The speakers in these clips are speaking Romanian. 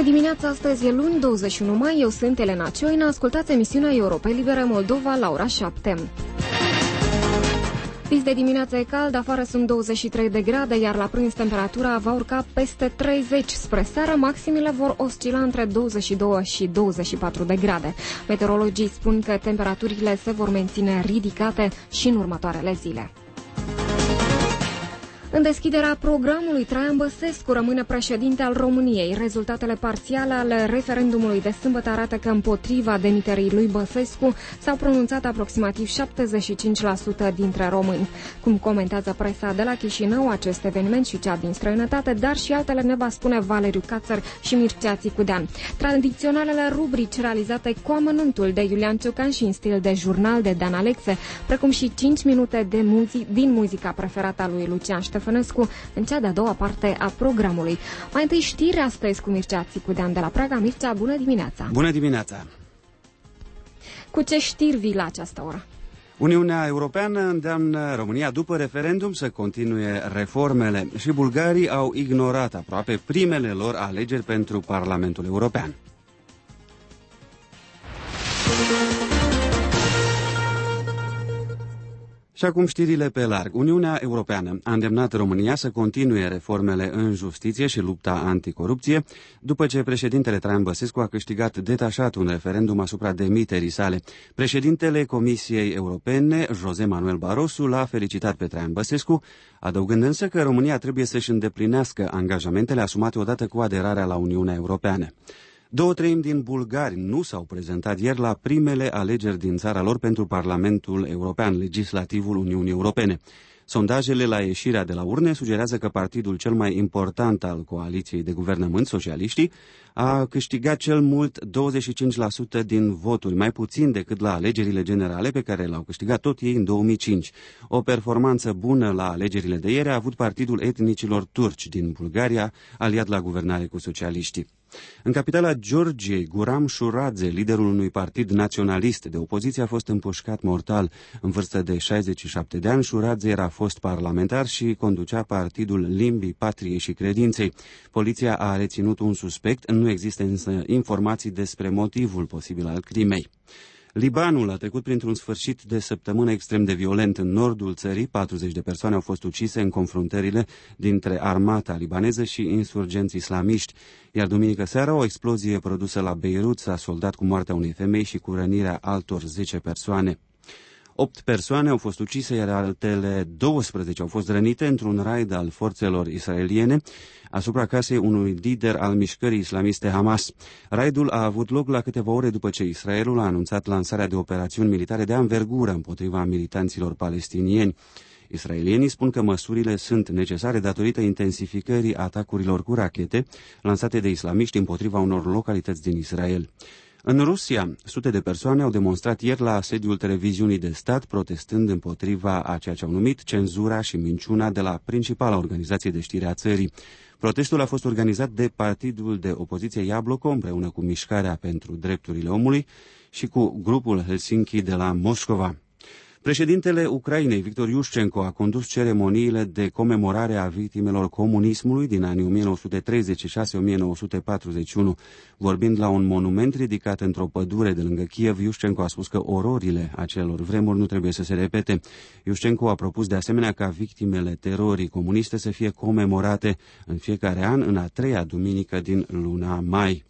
dimineața, astăzi e luni, 21 mai, eu sunt Elena Cioina, ascultați emisiunea Europa Liberă Moldova la ora 7. Vis de dimineață e cald, afară sunt 23 de grade, iar la prânz temperatura va urca peste 30. Spre seară, maximile vor oscila între 22 și 24 de grade. Meteorologii spun că temperaturile se vor menține ridicate și în următoarele zile. În deschiderea programului, Traian Băsescu rămâne președinte al României. Rezultatele parțiale ale referendumului de sâmbătă arată că împotriva demiterii lui Băsescu s-au pronunțat aproximativ 75% dintre români. Cum comentează presa de la Chișinău, acest eveniment și cea din străinătate, dar și altele ne va spune Valeriu Cațăr și Mircea Țicudean. Tradiționalele rubrici realizate cu amănuntul de Iulian Ciocan și în stil de jurnal de Dan Alexe, precum și 5 minute de din muzica preferată a lui Lucian Ștefănescu în cea de-a doua parte a programului. Mai întâi știri astăzi cu Mircea Țicudean de la Praga. Mircea, bună dimineața! Bună dimineața! Cu ce știri vii la această oră? Uniunea Europeană îndeamnă România după referendum să continue reformele și bulgarii au ignorat aproape primele lor alegeri pentru Parlamentul European. Și acum știrile pe larg. Uniunea Europeană a îndemnat România să continue reformele în justiție și lupta anticorupție, după ce președintele Traian Băsescu a câștigat detașat un referendum asupra demiterii sale. Președintele Comisiei Europene, José Manuel Barroso, l-a felicitat pe Traian Băsescu, adăugând însă că România trebuie să-și îndeplinească angajamentele asumate odată cu aderarea la Uniunea Europeană. 2/3 din bulgari nu s-au prezentat ieri la primele alegeri din țara lor pentru Parlamentul European, legislativul Uniunii Europene. Sondajele la ieșirea de la urne sugerează că partidul cel mai important al coaliției de guvernământ, socialiștii, a câștigat cel mult 25% din voturi, mai puțin decât la alegerile generale pe care le-au câștigat tot ei în 2005. O performanță bună la alegerile de ieri a avut partidul etnicilor turci din Bulgaria, aliat la guvernare cu socialiștii. În capitala Georgiei, Guram Shuradze, liderul unui partid naționalist de opoziție, a fost împușcat mortal. În vârstă de 67 de ani, Shuradze era fost parlamentar și conducea partidul Limbii Patriei și Credinței. Poliția a reținut un suspect, nu există însă informații despre motivul posibil al crimei. Libanul a trecut printr-un sfârșit de săptămână extrem de violent. În nordul țării, 40 de persoane au fost ucise în confruntările dintre armata libaneză și insurgenți islamiști. Iar duminică seara, o explozie produsă la Beirut s-a soldat cu moartea unei femei și cu rănirea altor 10 persoane. 8 persoane au fost ucise, iar altele 12 au fost rănite într-un raid al forțelor israeliene asupra casei unui lider al mișcării islamiste Hamas. Raidul a avut loc la câteva ore după ce Israelul a anunțat lansarea de operațiuni militare de anvergură împotriva militanților palestinieni. Israelienii spun că măsurile sunt necesare datorită intensificării atacurilor cu rachete lansate de islamiști împotriva unor localități din Israel. În Rusia, sute de persoane au demonstrat ieri la sediul televiziunii de stat, protestând împotriva a ceea ce au numit cenzura și minciuna de la principala organizație de știri a țării. Protestul a fost organizat de partidul de opoziție Iabloko împreună cu Mișcarea pentru Drepturile Omului și cu grupul Helsinki de la Moscova. Președintele Ucrainei, Victor Iușcenko, a condus ceremoniile de comemorare a victimelor comunismului din anii 1936-1941. Vorbind la un monument ridicat într-o pădure de lângă Kiev, Iușcenko a spus că ororile acelor vremuri nu trebuie să se repete. Iușcenko a propus de asemenea ca victimele terorii comuniste să fie comemorate în fiecare an în a 3-a duminică din luna mai.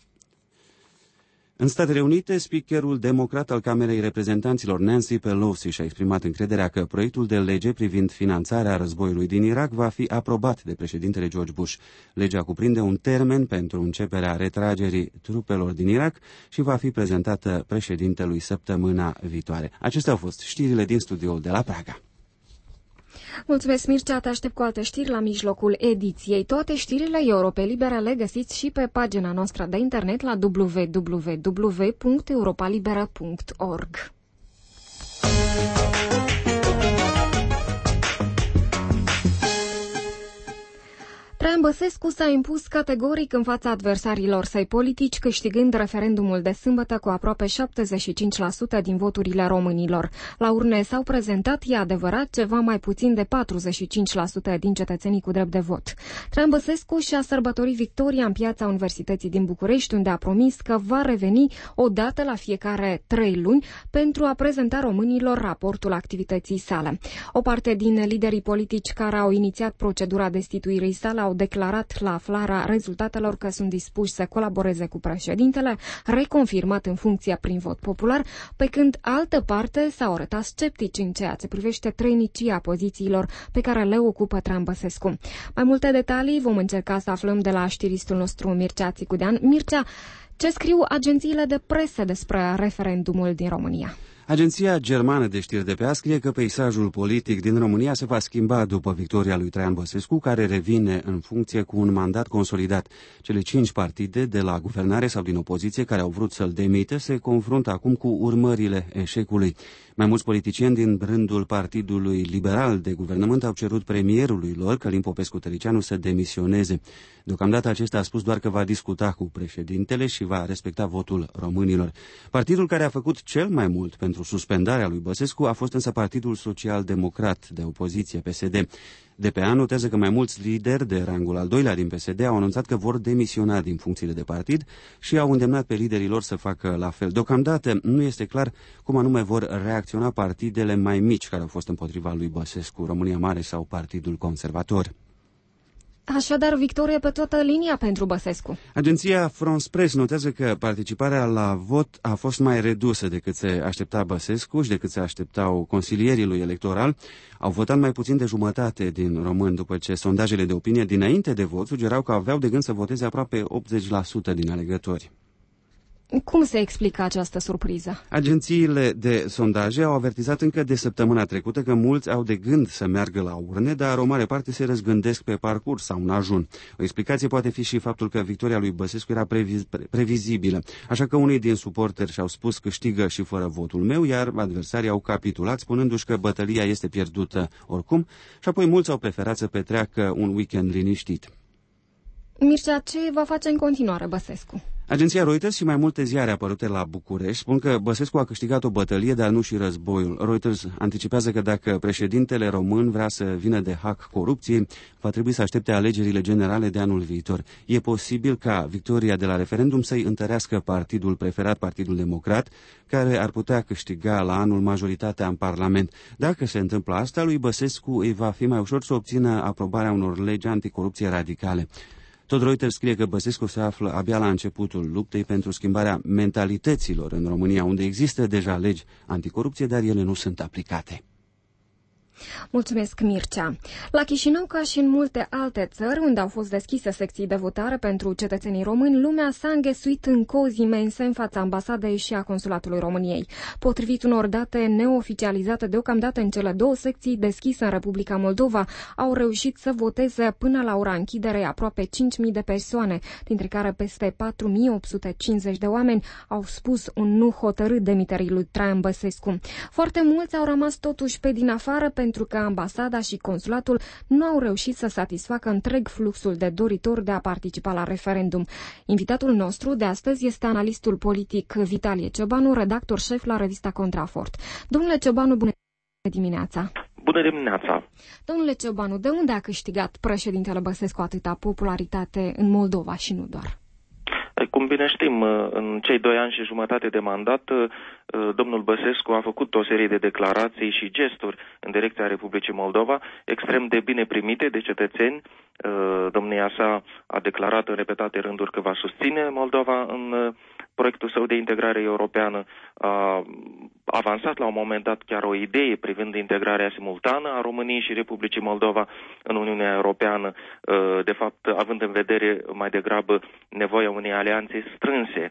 În Statele Unite, speakerul democrat al Camerei Reprezentanților Nancy Pelosi și-a exprimat încrederea că proiectul de lege privind finanțarea războiului din Irak va fi aprobat de președintele George Bush. Legea cuprinde un termen pentru începerea retragerii trupelor din Irak și va fi prezentată președintelui săptămâna viitoare. Acestea au fost știrile din studioul de la Praga. Mulțumesc, Mircea, te aștept cu alte știri la mijlocul ediției. Toate știrile Europe Libere le găsiți și pe pagina noastră de internet la www.europalibera.org. Traian Băsescu s-a impus categoric în fața adversarilor săi politici, câștigând referendumul de sâmbătă cu aproape 75% din voturile românilor. La urne s-au prezentat, e adevărat, ceva mai puțin de 45% din cetățenii cu drept de vot. Traian Băsescu și-a sărbătorit victoria în piața Universității din București, unde a promis că va reveni o dată la fiecare 3 luni pentru a prezenta românilor raportul activității sale. O parte din liderii politici care au inițiat procedura destituirii sale au declarat la aflarea rezultatelor că sunt dispuși să colaboreze cu președintele, reconfirmat în funcție prin vot popular, pe când altă parte s-au arătat sceptici în ceea ce privește treinicia pozițiilor pe care le ocupă Traian Băsescu. Mai multe detalii vom încerca să aflăm de la știristul nostru Mircea Țicudean. Mircea, ce scriu agențiile de presă despre referendumul din România? Agenția germană de știri DPA scrie că peisajul politic din România se va schimba după victoria lui Traian Băsescu, care revine în funcție cu un mandat consolidat. Cele 5 partide de la guvernare sau din opoziție care au vrut să-l demite se confruntă acum cu urmările eșecului. Mai mulți politicieni din rândul Partidului Liberal de Guvernământ au cerut premierului lor, Călin Popescu-Tăricianu, să demisioneze. Deocamdată acesta a spus doar că va discuta cu președintele și va respecta votul românilor. Partidul care a făcut cel mai mult pentru suspendarea lui Băsescu a fost însă Partidul Social-Democrat de opoziție, PSD. DPA notează că mai mulți lideri de rangul al doilea din PSD au anunțat că vor demisiona din funcțiile de partid și au îndemnat pe liderii lor să facă la fel. Deocamdată nu este clar cum anume vor reacționa partidele mai mici care au fost împotriva lui Băsescu, România Mare sau Partidul Conservator. Așadar, victorie pe toată linia pentru Băsescu. Agenția France Press notează că participarea la vot a fost mai redusă decât se aștepta Băsescu și decât se așteptau consilierii lui electoral. Au votat mai puțin de jumătate din români, după ce sondajele de opinie dinainte de vot sugerau că aveau de gând să voteze aproape 80% din alegători. Cum se explică această surpriză? Agențiile de sondaje au avertizat încă de săptămâna trecută că mulți au de gând să meargă la urne, dar o mare parte se răzgândesc pe parcurs sau în ajun. O explicație poate fi și faptul că victoria lui Băsescu era previzibilă, așa că unii din suporteri și-au spus câștigă și fără votul meu, iar adversarii au capitulat, spunându-și că bătălia este pierdută oricum, și apoi mulți au preferat să petreacă un weekend liniștit. Mircea, ce va face în continuare Băsescu? Agenția Reuters și mai multe ziare apărute la București spun că Băsescu a câștigat o bătălie, dar nu și războiul. Reuters anticipează că dacă președintele român vrea să vină de hack corupției, va trebui să aștepte alegerile generale de anul viitor. E posibil ca victoria de la referendum să-i întărească partidul preferat, Partidul Democrat, care ar putea câștiga la anul majoritatea în Parlament. Dacă se întâmplă asta, lui Băsescu îi va fi mai ușor să obțină aprobarea unor legi anticorupție radicale. Tot Reuters scrie că Băsescu se află abia la începutul luptei pentru schimbarea mentalităților în România, unde există deja legi anticorupție, dar ele nu sunt aplicate. Mulțumesc, Mircea. La Chișinău, ca și în multe alte țări unde au fost deschise secții de votare pentru cetățenii români, lumea s-a înghesuit în cozi imense în fața ambasadei și a Consulatului României. Potrivit unor date neoficializate deocamdată în cele 2 secții deschise în Republica Moldova, au reușit să voteze până la ora închiderei aproape 5.000 de persoane, dintre care peste 4.850 de oameni au spus un nu hotărât demiterii lui Traian Băsescu. Foarte mulți au rămas totuși pe din afară pentru că ambasada și consulatul nu au reușit să satisfacă întreg fluxul de doritori de a participa la referendum. Invitatul nostru de astăzi este analistul politic Vitalie Ciobanu, redactor șef la revista Contrafort. Domnule Ciobanu, bună dimineața! Bună dimineața! Domnule Ciobanu, de unde a câștigat președintele Băsescu atâta popularitate în Moldova și nu doar? Cum bine știm, în cei 2 ani și jumătate de mandat, domnul Băsescu a făcut o serie de declarații și gesturi în direcția Republicii Moldova, extrem de bine primite de cetățeni. Domnia sa a declarat în repetate rânduri că va susține Moldova în proiectul său de integrare europeană. A avansat la un moment dat chiar o idee privind integrarea simultană a României și Republicii Moldova în Uniunea Europeană, de fapt având în vedere mai degrabă nevoia unei alianțe strânse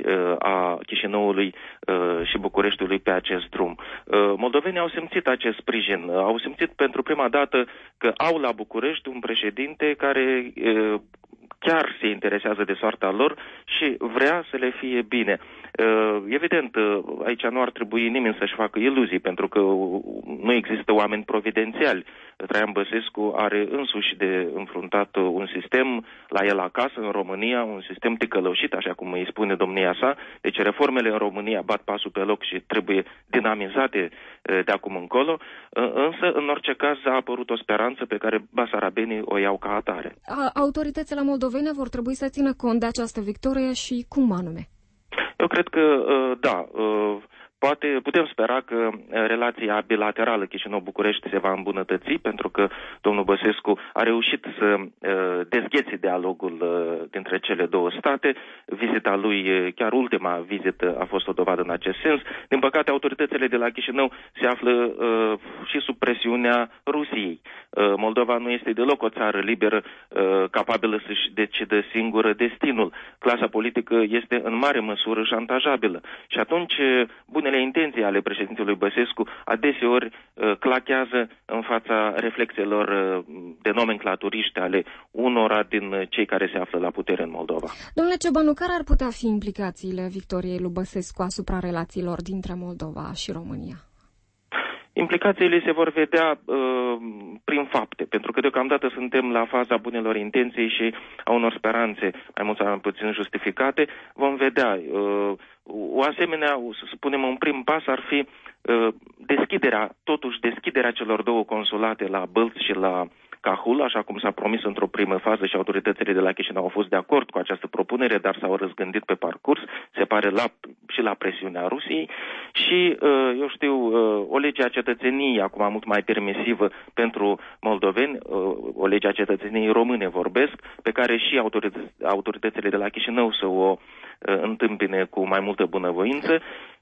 a Chișinăului și Bucureștiului pe acest drum. Moldovenii au simțit acest sprijin, au simțit pentru prima dată că au la București un președinte care chiar se interesează de soarta lor și vrea să le fie bine. Evident, aici nu ar trebui nimeni să-și facă iluzii, pentru că nu există oameni providențiali Traian Băsescu are însuși de înfruntat un sistem la el acasă, în România, un sistem ticălăușit, așa cum îi spune domnia sa. Deci reformele în România bat pasul pe loc și trebuie dinamizate de acum încolo, însă, în orice caz, a apărut o speranță pe care basarabenii o iau ca atare. Autoritățile moldovene vor trebui să țină cont de această victorie și cum anume? Eu cred că, da, putem spera că relația bilaterală Chișinău-București se va îmbunătăți, pentru că domnul Băsescu a reușit să dezghețe dialogul dintre cele două state. Vizita lui, chiar ultima vizită, a fost o dovadă în acest sens. Din păcate, autoritățile de la Chișinău se află și sub presiunea Rusiei. Moldova nu este deloc o țară liberă, capabilă să-și decidă singură destinul. Clasa politică este în mare măsură șantajabilă. Și atunci, bunele intenții ale președintelui Băsescu adeseori clachează în fața reflexelor de nomenclaturiști ale unora din cei care se află la putere în Moldova. Domnule Ciobanu, care ar putea fi implicațiile victoriei lui Băsescu asupra relațiilor dintre Moldova și România? Implicațiile se vor vedea prin fapte, pentru că deocamdată suntem la faza bunelor intenții și a unor speranțe mai mult sau mai puțin justificate. Vom vedea. O asemenea, să spunem, un prim pas ar fi deschiderea celor două consulate la Bălț și la Cahul, așa cum s-a promis într-o primă fază și autoritățile de la Chișinău au fost de acord cu această propunere, dar s-au răzgândit pe parcurs, se pare și la presiunea Rusiei și, eu știu, o lege a cetățeniei, acum mult mai permisivă pentru moldoveni, o lege a cetățeniei române vorbesc, pe care și autoritățile de la Chișinău să o întâmpine cu mai multă bunăvoință.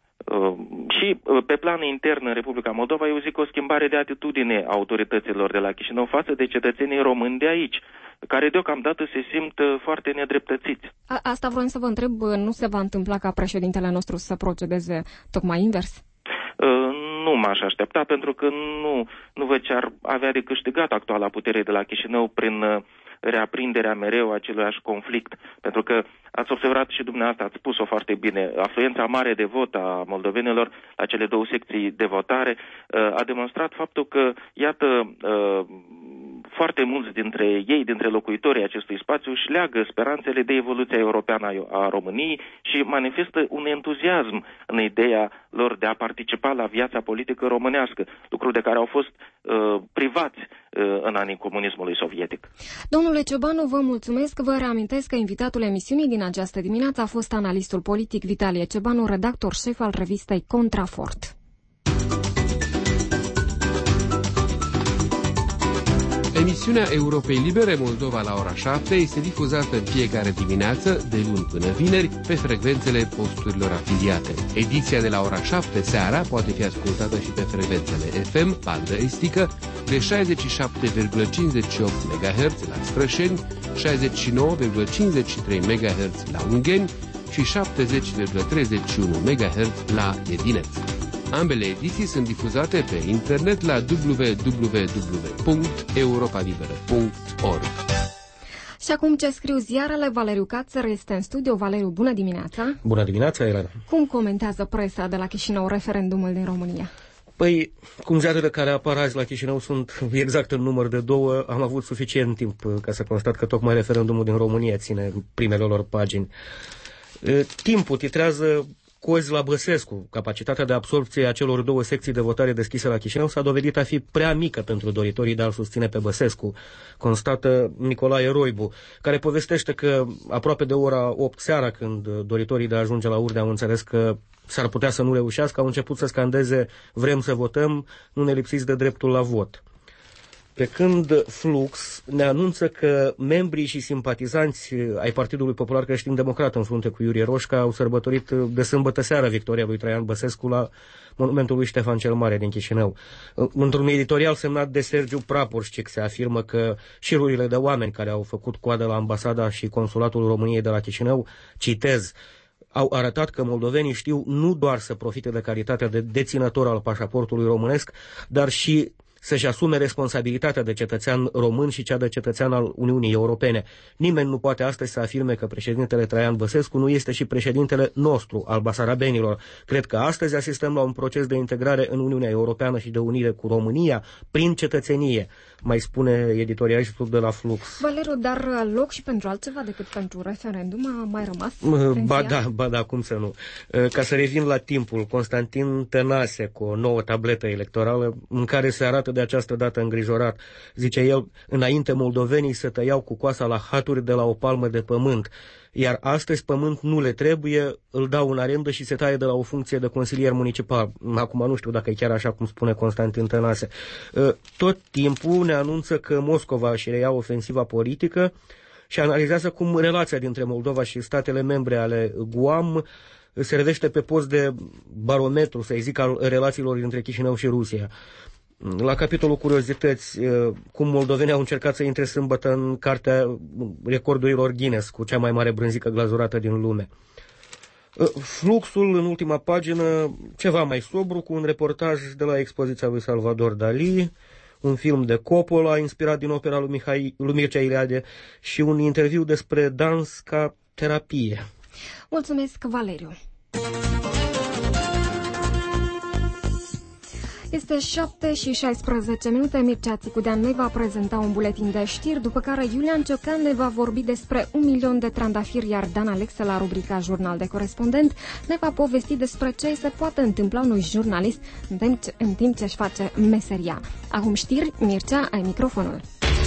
Și pe plan intern în Republica Moldova, eu zic o schimbare de atitudine a autorităților de la Chișinău față de cetățenii români de aici, care deocamdată se simt foarte nedreptățiți. Asta vreau să vă întreb, nu se va întâmpla ca președintele nostru să procedeze tocmai invers? Nu m-aș aștepta, pentru că nu văd ce ar avea de câștigat actuala putere de la Chișinău prin reaprinderea mereu a aceluiași conflict. Pentru că ați observat și dumneavoastră, ați spus-o foarte bine, afluența mare de vot a moldovenilor la cele două secții de votare a demonstrat faptul că, iată, foarte mulți dintre ei, dintre locuitorii acestui spațiu, își leagă speranțele de evoluția europeană a României și manifestă un entuziasm în ideea lor de a participa la viața politică românească, lucruri de care au fost privați în anii comunismului sovietic. Domnule Ciobanu, vă mulțumesc. Vă reamintesc că invitatul emisiunii din această dimineață a fost analistul politic Vitalie Ciobanu, redactor șef al revistei Contrafort. Emisiunea Europei Libere Moldova la ora 7 este difuzată în fiecare dimineață, de luni până vineri, pe frecvențele posturilor afiliate. Ediția de la ora 7 seara poate fi ascultată și pe frecvențele FM, bandă estică, de 67,58 MHz la Strășeni, 69,53 MHz la Ungheni și 70,31 MHz la Edineț. Ambele ediții sunt difuzate pe internet la www.europalibera.org. Și acum ce scriu ziarele, Valeriu Cațăr este în studio. Valeriu, bună dimineața! Bună dimineața, Elena! Cum comentează presa de la Chișinău referendumul din România? Păi, cum ziarele care apar azi la Chișinău sunt exact în număr de 2, am avut suficient timp ca să constat că tocmai referendumul din România ține primele lor pagini. Timpul titrează cozi la Băsescu. Capacitatea de absorbție a celor două secții de votare deschise la Chișinău s-a dovedit a fi prea mică pentru doritorii de a-l susține pe Băsescu, constată Nicolae Roibu, care povestește că aproape de ora 8 seara, când doritorii de a ajunge la urne au înțeles că s-ar putea să nu reușească, au început să scandeze "vrem să votăm, nu ne lipsiți de dreptul la vot". Pe când Flux ne anunță că membrii și simpatizanți ai Partidului Popular Creștin-Democrat în frunte cu Iurie Roșca au sărbătorit de sâmbătă seara victoria lui Traian Băsescu la monumentul lui Ștefan cel Mare din Chișinău. Într-un editorial semnat de Sergiu Praporșcic se afirmă că șirurile de oameni care au făcut coadă la ambasada și consulatul României de la Chișinău, citez, au arătat că moldovenii știu nu doar să profite de calitatea de deținător al pașaportului românesc, dar și să-și asume responsabilitatea de cetățean român și cea de cetățean al Uniunii Europene. Nimeni nu poate astăzi să afirme că președintele Traian Băsescu nu este și președintele nostru, al basarabenilor. Cred că astăzi asistăm la un proces de integrare în Uniunea Europeană și de unire cu România prin cetățenie, mai spune editorialistul de la Flux. Valeriu, dar loc și pentru altceva decât pentru referendum a mai rămas? Ba da, cum să nu. Ca să revin la timpul, Constantin Tănase cu o nouă tabletă electorală în care se arată de această dată îngrijorat. Zice el, înainte moldovenii se tăiau cu coasa la haturi de la o palmă de pământ, iar astăzi pământ nu le trebuie, îl dau în arendă și se taie de la o funcție de consilier municipal. Acum nu știu dacă e chiar așa cum spune Constantin Tănase. Tot timpul ne anunță că Moscova își reia ofensiva politică și analizează cum relația dintre Moldova și statele membre ale GUAM se revește pe post de barometru, să zic, al relațiilor dintre Chișinău și Rusia. La capitolul curiozități, cum moldovenii au încercat să intre sâmbătă în cartea recordurilor Guinness cu cea mai mare brânzică glazurată din lume. Fluxul, în ultima pagină, ceva mai sobru, cu un reportaj de la expoziția lui Salvador Dali, un film de Coppola inspirat din opera lui Mircea Eliade și un interviu despre dans ca terapie. Mulțumesc, Valeriu! Este 7:16. Mircea Țicudean ne va prezenta un buletin de știri, după care Iulian Ciocan ne va vorbi despre 1 milion de trandafiri, iar Dan Alexe, la rubrica Jurnal de Corespondent, ne va povesti despre ce se poate întâmpla unui jurnalist în timp ce își face meseria. Acum știri, Mircea, ai microfonul.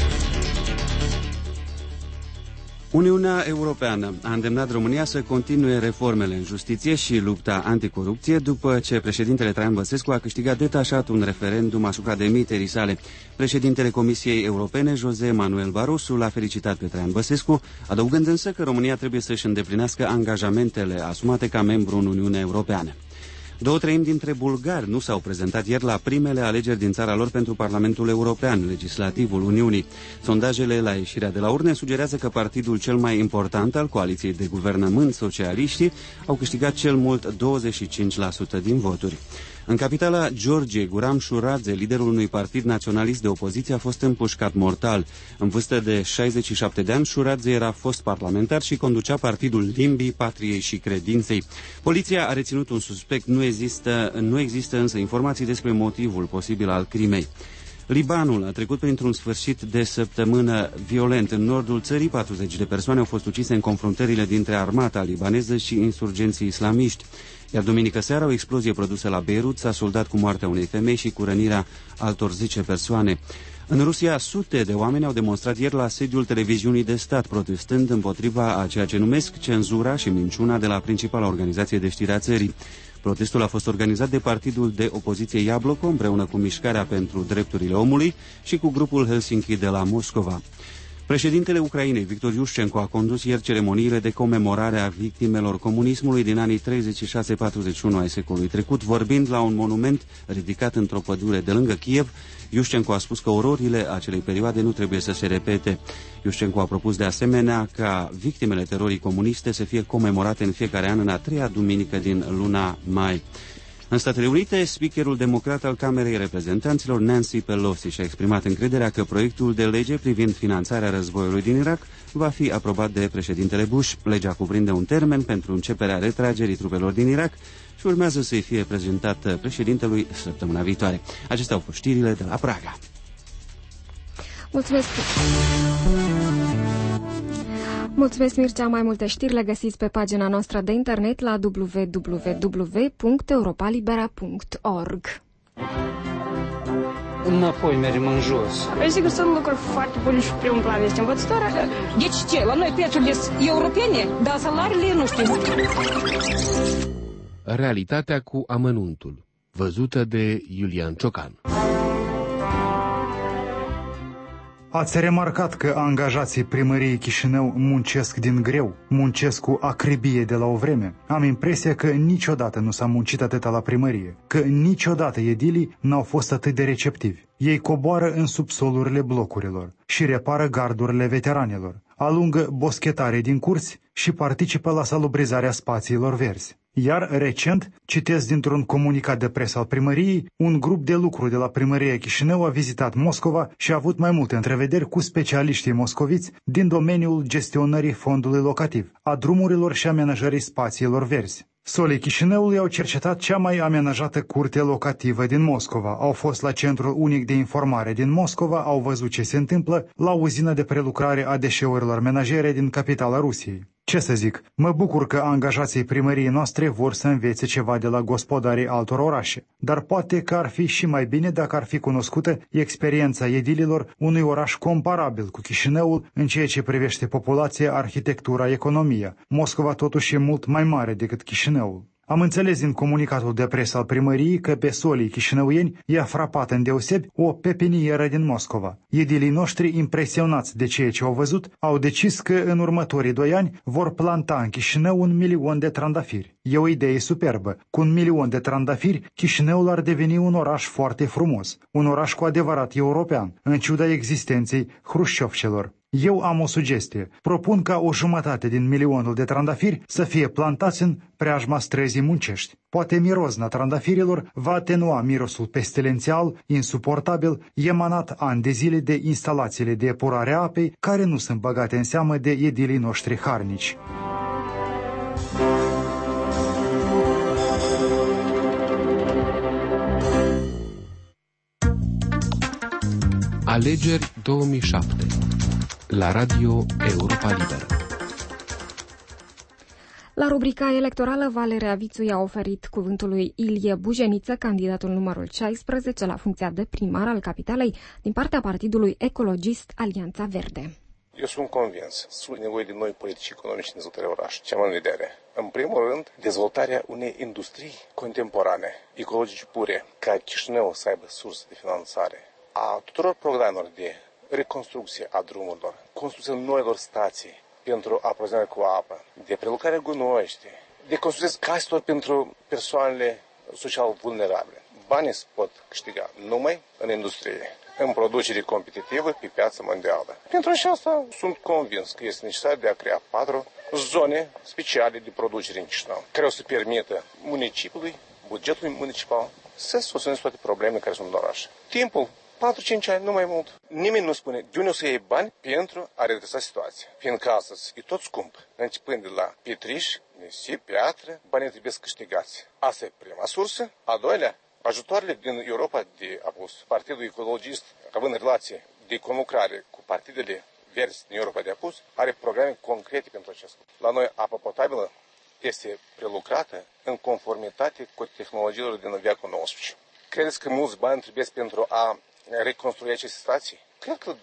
Uniunea Europeană a îndemnat România să continue reformele în justiție și lupta anticorupție după ce președintele Traian Băsescu a câștigat detașat un referendum asupra demiterii sale. Președintele Comisiei Europene, José Manuel Barroso, l-a felicitat pe Traian Băsescu, adăugând însă că România trebuie să-și îndeplinească angajamentele asumate ca membru în Uniunea Europeană. 2/3 dintre bulgari nu s-au prezentat ieri la primele alegeri din țara lor pentru Parlamentul European, legislativul Uniunii. Sondajele la ieșirea de la urne sugerează că partidul cel mai important al coaliției de guvernământ, socialiștii, au câștigat cel mult 25% din voturi. În capitala Georgiei, Guram Șuradze, liderul unui partid naționalist de opoziție, a fost împușcat mortal. În vârstă de 67 de ani, Șuradze era fost parlamentar și conducea partidul Limbii, Patriei și Credinței. Poliția a reținut un suspect, nu există însă informații despre motivul posibil al crimei. Libanul a trecut printr-un sfârșit de săptămână violent. În nordul țării, 40 de persoane au fost ucise în confruntările dintre armata libaneză și insurgenții islamiști. Iar duminică seara, o explozie produsă la Beirut s-a soldat cu moartea unei femei și cu rănirea altor 10 persoane. În Rusia, sute de oameni au demonstrat ieri la sediul televiziunii de stat, protestând împotriva a ceea ce numesc cenzura și minciuna de la principala organizație de știri a țării. Protestul a fost organizat de partidul de opoziție Iabloko, împreună cu Mișcarea pentru Drepturile Omului și cu grupul Helsinki de la Moscova. Președintele Ucrainei, Victor Iușcenko, a condus ieri ceremoniile de comemorare a victimelor comunismului din anii 36-41 ai secolului trecut, vorbind la un monument ridicat într-o pădure de lângă Kiev. Iușcenko a spus că ororile acelei perioade nu trebuie să se repete. Iușcenko a propus de asemenea ca victimele terorii comuniste să fie comemorate în fiecare an în a 3-a duminică din luna mai. În Statele Unite, speakerul democrat al Camerei Reprezentanților, Nancy Pelosi, și-a exprimat încrederea că proiectul de lege privind finanțarea războiului din Irak va fi aprobat de președintele Bush. Legea cuprinde un termen pentru începerea retragerii trupelor din Irak și urmează să-i fie prezentat președintelui săptămâna viitoare. Acestea au fost știrile de la Praga. Mulțumesc! Mulțumesc, Mircea. Mai multe știri le găsiți pe pagina noastră de internet la www.europalibera.org. Înapoi mergem în jos. Sigur, sunt lucruri foarte bune și primul plan este învățătoarea. Deci ce? La noi prețurile sunt europene, dar salariile nu știu. Realitatea cu amănuntul, văzută de Iulian Ciocan. Ați remarcat că angajații primăriei Chișinău muncesc din greu, muncesc cu acribie de la o vreme? Am impresia că niciodată nu s-a muncit atâta la primărie, că niciodată edilii n-au fost atât de receptivi. Ei coboară în subsolurile blocurilor și repară gardurile veteranilor, alungă boschetare din curți și participă la salubrizarea spațiilor verzi. Iar recent, citesc dintr-un comunicat de presă al primăriei, un grup de lucru de la primăria Chișinău a vizitat Moscova și a avut mai multe întrevederi cu specialiștii moscoviți din domeniul gestionării fondului locativ, a drumurilor și amenajării spațiilor verzi. Solii Chișinăului au cercetat cea mai amenajată curte locativă din Moscova, au fost la Centrul Unic de Informare din Moscova, au văzut ce se întâmplă la uzina de prelucrare a deșeurilor menajere din capitala Rusiei. Ce să zic, mă bucur că angajații primăriei noastre vor să învețe ceva de la gospodarii altor orașe, dar poate că ar fi și mai bine dacă ar fi cunoscută experiența edililor unui oraș comparabil cu Chișinăul în ceea ce privește populația, arhitectura, economia. Moscova totuși e mult mai mare decât Chișinăul. Am înțeles din comunicatul de presă al primăriei că pe solii chișinăuieni i-a frapat îndeosebi o pepinieră din Moscova. Edilii noștri, impresionați de ceea ce au văzut, au decis că în următorii 2 ani vor planta în Chișinău 1 milion de trandafiri. E o idee superbă. Cu 1 milion de trandafiri, Chișinăul ar deveni un oraș foarte frumos, un oraș cu adevărat european, în ciuda existenței hrușciovcelor. Eu am o sugestie. Propun ca o jumătate din milionul de trandafiri să fie plantați în preajma străzii Muncești. Poate mirozna trandafirilor va atenua mirosul pestilențial, insuportabil, emanat ani de zile de instalațiile de epurare a apei, care nu sunt băgate în seamă de edilii noștri harnici. Alegeri 2007 la Radio Europa Liberă. La rubrica electorală, Valeria Vițu i-a oferit cuvântul lui Ilie Bujeniță, candidatul numărul 16 la funcția de primar al capitalei, din partea Partidului Ecologist Alianța Verde. Eu sunt convins, sunt nevoie de noi politici economice în dezvoltarea orașului. Ce am în vedere? În primul rând, dezvoltarea unei industrii contemporane, ecologice pure, ca Chișinău să aibă surse de finanțare a tuturor programelor de reconstrucție a drumurilor, construcția noilor stații pentru aprovizionare cu apă, de prelucrarea gunoiește, de construcția caselor pentru persoanele social vulnerabile. Banii se pot câștiga numai în industrie, în producere competitivă pe piața mondială. Pentru asta sunt convins că este necesar de a crea 4 zone speciale de producere în Chișinău, care o să permită municipiului, bugetului municipal, să soluționeze toate problemele care sunt în oraș. Timpul 4-5 ani, nu mai mult. Nimeni nu spune de unde o să iei bani pentru a redresa situația. Fiindcă astăzi e tot scump. Începând de la pietriș, nisip, piatră, banii trebuie să câștigați. Asta e prima sursă. A doilea, ajutoarele din Europa de apus. Partidul Ecologist, având relație de conlucrare cu partidele verzi din Europa de apus, are programe concrete pentru acesta. La noi, apă potabilă este prelucrată în conformitate cu tehnologiile din veacul XIX. Credeți că mulți bani trebuie pentru a reconstrui aceste stații? Cred că 20-30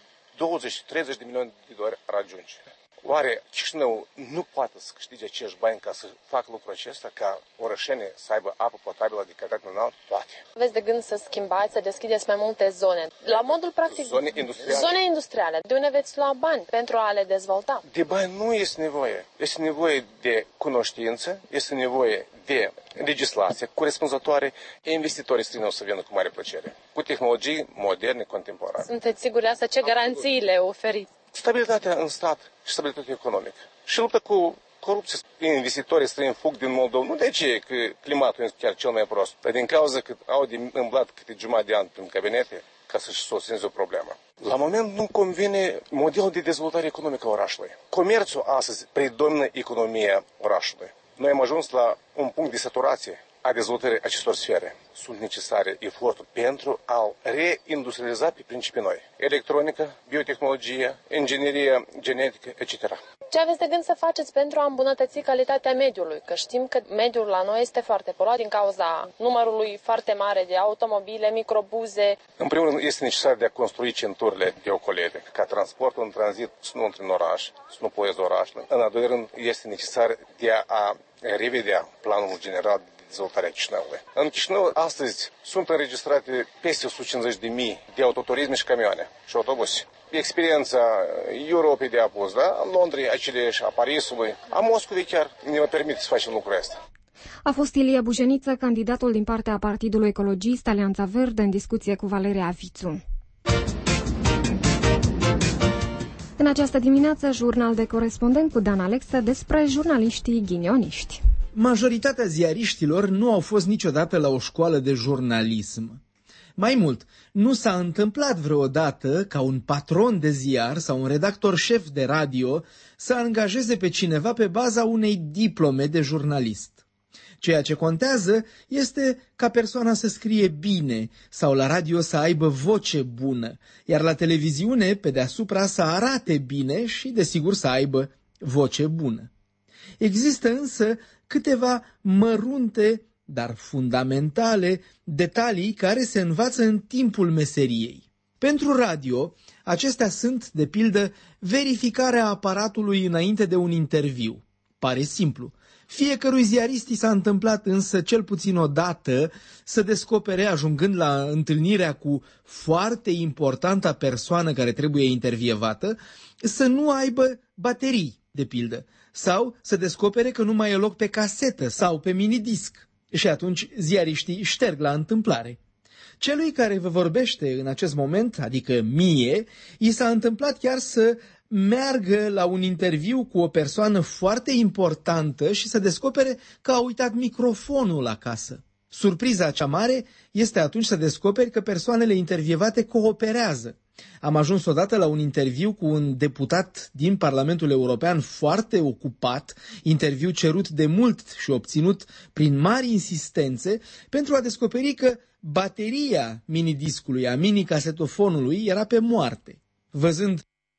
de milioane de dolari ar ajunge. Oare Chișinău nu poate să câștige acești bani ca să facă lucrul acesta, ca orășene să aibă apă potabilă de calitate înaltă? Toate. Aveți de gând să schimbați, să deschideți mai multe zone? La modul practic... Zone industriale. Zone industriale. De unde veți lua bani pentru a le dezvolta? De bani nu este nevoie. Este nevoie de cunoștință, este nevoie de legislație corespunzătoare. Investitorii străini o să vină cu mare plăcere, cu tehnologii moderne, contemporane. Sunteți siguri asta? Ce garanții le oferiți? Stabilitatea în stat și stabilitatea economică. Și luptă cu corupție. Investitorii străini fug din Moldova. Nu de ce că climatul este chiar cel mai prost, dar din cauza că au de îmblat câte jumătate de ani în cabinete ca să-și soluționeze o problemă. La moment nu convine modelul de dezvoltare economică a orașului. Comerțul astăzi predomină economia orașului. Noi am ajuns la un punct de saturație a dezvoltării acestor sfere. Sunt necesare eforturi pentru a reindustrializa pe principii noi. Electronică, biotehnologie, inginerie genetică, etc. Ce aveți de gând să faceți pentru a îmbunătăți calitatea mediului? Că știm că mediul la noi este foarte poluat din cauza numărului foarte mare de automobile, microbuze. În primul rând este necesar de a construi centurile de ocolire, ca transportul în tranzit să nu intre în oraș, să nu polueze orașul. În al doilea rând este necesar de a revedea planul general de dezvoltarea Chișinăului. În Chișinău astăzi sunt înregistrate peste 150.000 de autoturisme și camioane și autobuse. Experiența Europei de apus, da? În Londrei, aceleași, a Parisului, a Moscovei chiar ne permite să facem lucrul ăsta. A fost Ilie Bujeniță, candidatul din partea Partidului Ecologist Alianța Verde, în discuție cu Valeria Vițu. În această dimineață, jurnal de corespondent cu Dan Alexa despre jurnaliștii ghinioniști. majoritatea ziariștilor nu au fost niciodată la o școală de jurnalism. Mai mult, nu s-a întâmplat vreodată ca un patron de ziar sau un redactor șef de radio să angajeze pe cineva pe baza unei diplome de jurnalist. Ceea ce contează este ca persoana să scrie bine sau la radio să aibă voce bună, iar la televiziune, pe deasupra, să arate bine și, desigur, să aibă voce bună. Există însă câteva mărunte, dar fundamentale, detalii care se învață în timpul meseriei. Pentru radio, acestea sunt, de pildă, verificarea aparatului înainte de un interviu. Pare simplu. Fiecărui ziarist i s-a întâmplat însă cel puțin o dată să descopere, ajungând la întâlnirea cu foarte importanta persoană care trebuie intervievată, să nu aibă baterii, de pildă, sau să descopere că nu mai e loc pe casetă sau pe minidisc. Și atunci ziariștii șterg la întâmplare. Celui care vă vorbește în acest moment, adică mie, i s-a întâmplat chiar să meargă la un interviu cu o persoană foarte importantă și să descopere că a uitat microfonul acasă. Surpriza cea mare este atunci să descoperi că persoanele intervievate cooperează. Am ajuns odată la un interviu cu un deputat din Parlamentul European foarte ocupat, interviu cerut de mult și obținut prin mari insistențe, pentru a descoperi că bateria minidiscului, a mini-casetofonului, era pe moarte. Văzând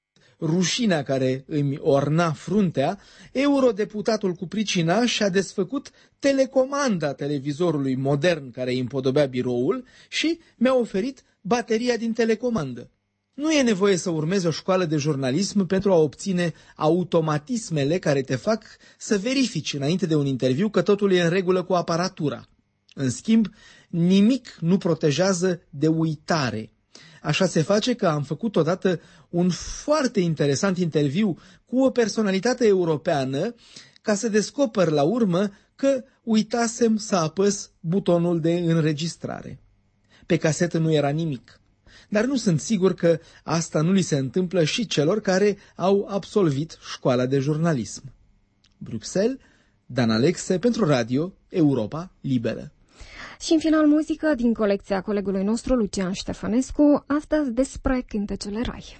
rușinea care îmi orna fruntea, eurodeputatul cu pricina și-a desfăcut telecomanda televizorului modern care îi împodobea biroul și mi-a oferit bateria din telecomandă. Nu e nevoie să urmezi o școală de jurnalism pentru a obține automatismele care te fac să verifici înainte de un interviu că totul e în regulă cu aparatura. În schimb, nimic nu protejează de uitare. Așa se face că am făcut odată un foarte interesant interviu cu o personalitate europeană ca să descoper la urmă că uitasem să apăs butonul de înregistrare. Pe casetă nu era nimic. Dar nu sunt sigur că asta nu li se întâmplă și celor care au absolvit școala de jurnalism. Bruxelles, Dan Alexe pentru Radio Europa Liberă. Și în final muzică din colecția colegului nostru Lucian Ștefănescu, astăzi despre cântecele Rai.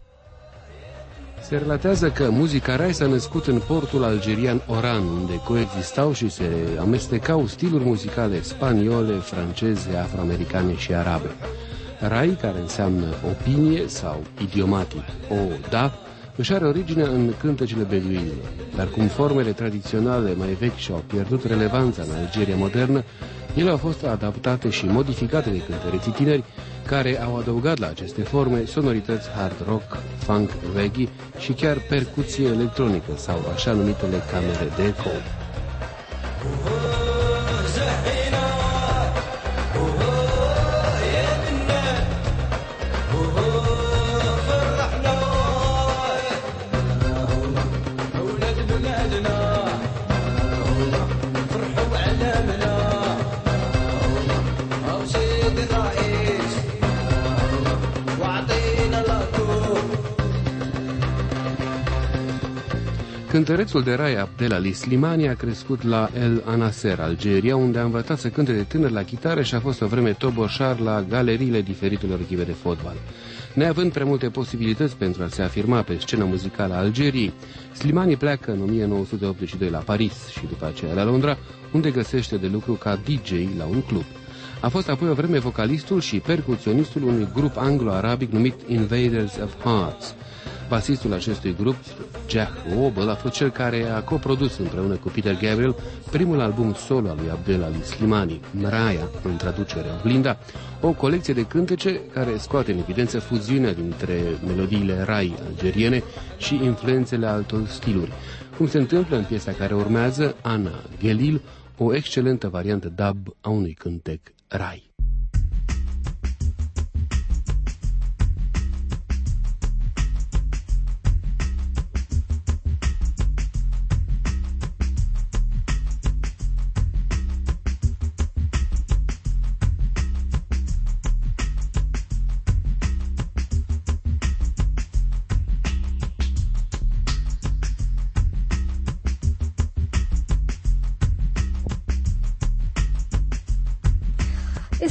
Se relatează că muzica Rai s-a născut în portul algerian Oran, unde coexistau și se amestecau stiluri muzicale spaniole, franceze, afroamericane și arabe. Rai, care înseamnă opinie sau idiomatic o da, își are originea în cântecele beduinilor, dar cum formele tradiționale mai vechi și-au pierdut relevanța în Algeria modernă, ele au fost adaptate și modificate de cântăreții tineri, care au adăugat la aceste forme sonorități hard rock, funk, reggae și chiar percuție electronică sau așa numitele camere de eco. Cântărețul de Rai Abdel Ali Slimani a crescut la El Anaser, Algeria, unde a învățat să cânte de tânăr la chitară și a fost o vreme toboșar la galeriile diferitelor echipe de fotbal. Neavând prea multe posibilități pentru a se afirma pe scena muzicală a Algeriei, Slimani pleacă în 1982 la Paris și după aceea la Londra, unde găsește de lucru ca DJ la un club. A fost apoi o vreme vocalistul și percuționistul unui grup anglo-arabic numit Invaders of Hearts. Basistul acestui grup, Jack Wobble, a fost cel care a coprodus împreună cu Peter Gabriel primul album solo al lui Abdel Ali Slimani, Mraya, în traducere Oglinda, o colecție de cântece care scoate în evidență fuziunea dintre melodiile rai algeriene și influențele altor stiluri, cum se întâmplă în piesa care urmează, Ana Gelil, o excelentă variantă dub a unui cântec rai.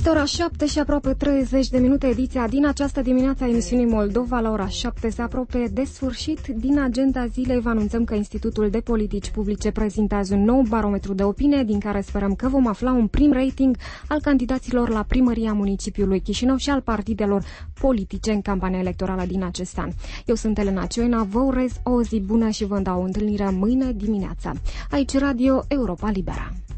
Este ora 7 și aproape 30 de minute. Ediția din această dimineață a emisiunii Moldova la ora 7 se apropie de sfârșit. Din agenda zilei vă anunțăm că Institutul de Politici Publice prezintă azi un nou barometru de opinie, din care sperăm că vom afla un prim rating al candidaților la primăria municipiului Chișinău și al partidelor politice în campania electorală din acest an. Eu sunt Elena Cioina, vă urez o zi bună și vă dau o întâlnire mâine dimineața. Aici Radio Europa Liberă.